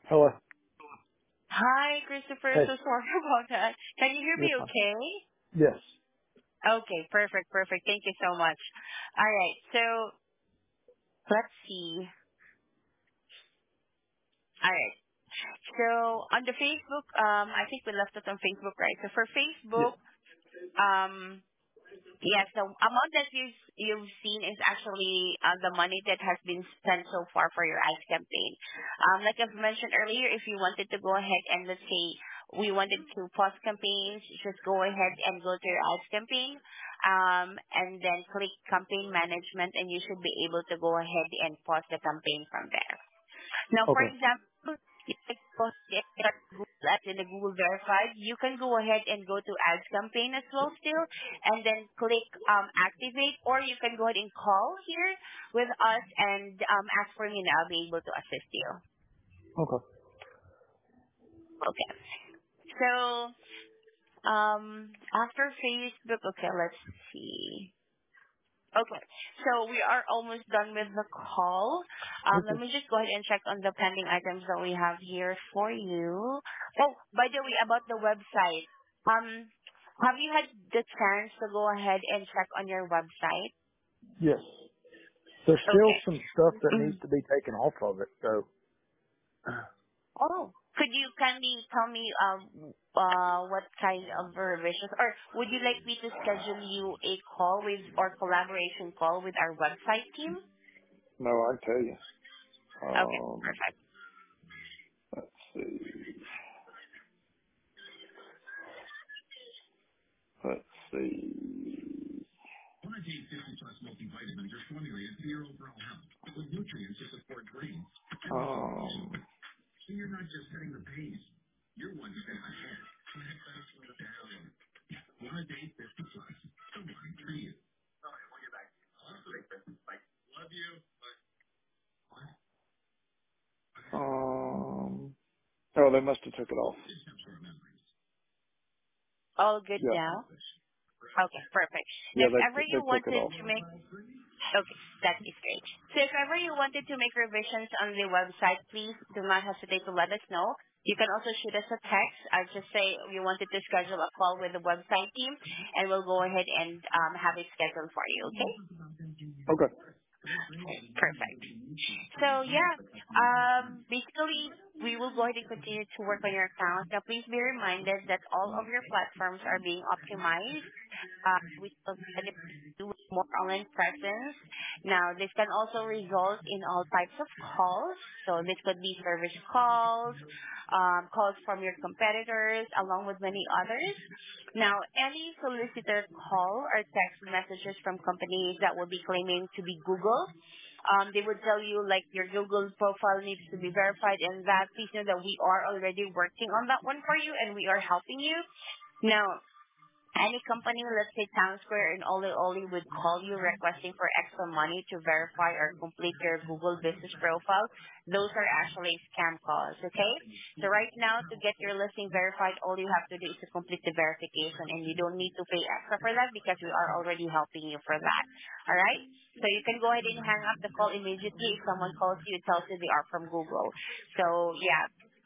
Hello. Hi, Christopher. Hey, So sorry about that. Can you hear you're me fine. okay? Yes. Okay, perfect, perfect. Thank you so much. All right, so let's see. All right. So on the Facebook, I think we left it on Facebook, right? So for Yeah. Facebook, um, yes, the amount that you've seen is actually the money that has been spent so far for your ads campaign. Like I've mentioned earlier, if you wanted to go ahead and let's say we wanted to pause campaigns, just go ahead and go to your ads campaign, and then click campaign management, and you should be able to go ahead and pause the campaign from there. Now, for Okay. example, if you post it at Google Ads in the Google Verified, you can go ahead and go to Ads Campaign as well still, and then click Activate, or you can go ahead and call here with us and ask for me, and I'll be able to assist you. Okay. Okay. So, after Facebook, okay, let's see. Okay. So we are almost done with the call. Let Okay. me just go ahead and check on the pending items that we have here for you. Oh, by the way, about the website. Have you had the chance to go ahead and check on your website? Yes. There's still Okay. some stuff that needs Mm. to be taken off of it, so Oh, could you kindly tell me what kind of revisions, or would you like me to schedule you a call with or collaboration call with our website team? no, I tell you. Okay, perfect. Let's see. Let's see. Um, oh, they must have took it off. All good Yeah. now? Okay, perfect. Yeah, If ever they you took it wanted off. to make, okay, that is great. So if ever you wanted to make revisions on the website, please do not hesitate to let us know. You can also shoot us a text. I'll just say you wanted to schedule a call with the website team, and we'll go ahead and have it scheduled for you, okay? Okay. Perfect. So yeah, basically we will go ahead and continue to work on your account. Now please be reminded that all of your platforms are being optimized. We still benefit you with more online presence. Now this can also result in all types of calls. So this could be service calls, calls from your competitors, along with many others. Now any solicitor call or text messages from companies that will be claiming to be Google, they would tell you like your Google profile needs to be verified and that please know that we are already working on that one for you and we are helping you. Now, any company, let's say Town Square and Oli Oli would call you requesting for extra money to verify or complete your Google business profile. Those are actually scam calls, okay? So right now, to get your listing verified, all you have to do is to complete the verification and you don't need to pay extra for that because we are already helping you for that. Alright? So you can go ahead and hang up the call immediately. If someone calls you, it tells you they are from Google. So yeah,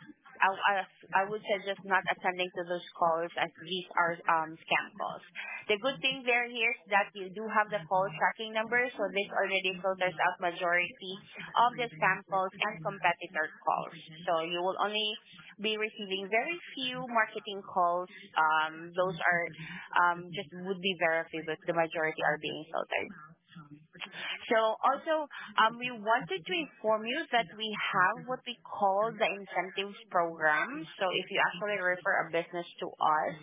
I would suggest not attending to those calls as these are scam calls. The good thing there here is that you do have the call tracking number, so this already filters out majority of the scam calls and competitor calls. So you will only be receiving very few marketing calls. Those are just would be verified, but the majority are being filtered. So also, we wanted to inform you that we have what we call the incentives program. So if you actually refer a business to us,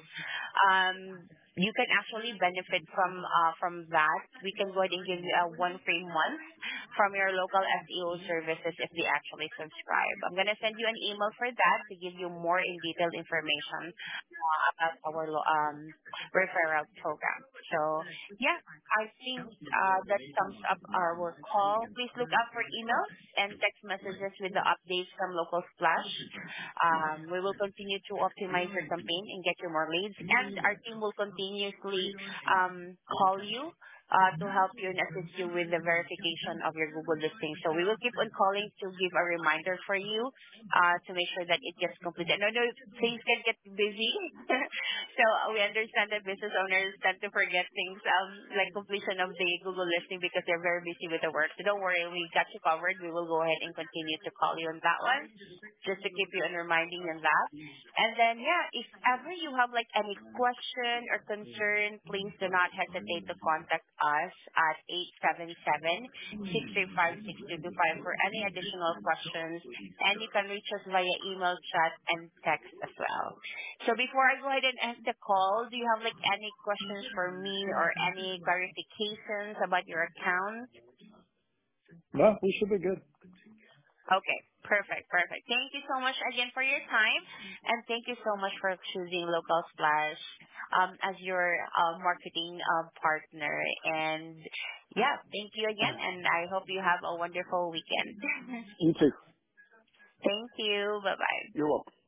you can actually benefit from that. We can go ahead and give you a one free month from your local SEO services if they actually subscribe. I'm gonna send you an email for that to give you more in detailed information about our referral program. So yeah, I think that sums up our call. Please look out for emails and text messages with the updates from Local Splash. We will continue to optimize your campaign and get you more leads, and our team will continuously call you to help you and assist you with the verification of your Google listing. So we will keep on calling to give a reminder for you to make sure that it gets completed. I know things can get busy, so we understand that business owners tend to forget things like completion of the Google listing because they're very busy with the work. So don't worry, we got you covered. We will go ahead and continue to call you on that one just to keep you on reminding on that. And then, yeah, if ever you have like any question or concern, please do not hesitate to contact us at 877-635-6225 for any additional questions. And you can reach us via email, chat, and text as well. So before I go ahead and end the call, do you have like any questions for me or any clarifications about your account? No, we should be good. Okay, perfect, perfect. Thank you so much again for your time, and thank you so much for choosing Local Splash as your marketing partner. And yeah, thank you again, and I hope you have a wonderful weekend. You too. Thank you. Bye bye. You're welcome.